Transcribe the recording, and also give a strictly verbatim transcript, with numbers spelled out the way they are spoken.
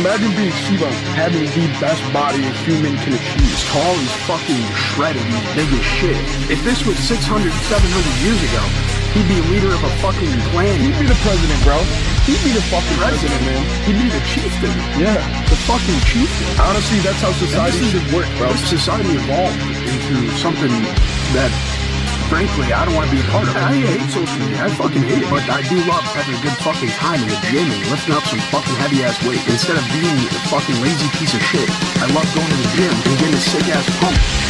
Imagine being Shiva, having the best body a human can achieve. He's tall, he's fucking shredded, he's big as shit. If this was six hundred, seven hundred years ago, he'd be a leader of a fucking clan. He'd be the president, bro. He'd be the fucking president, man. He'd be the chieftain. Yeah. The fucking chieftain. Honestly, that's how society should work, bro. Society evolved into something that, frankly, I don't want to be a part of. I hate social media. I fucking hate it. But I do love having a good fucking time in the gym and lifting up some fucking heavy-ass weight. Instead of being a fucking lazy piece of shit, I love going to the gym and getting a sick-ass pump.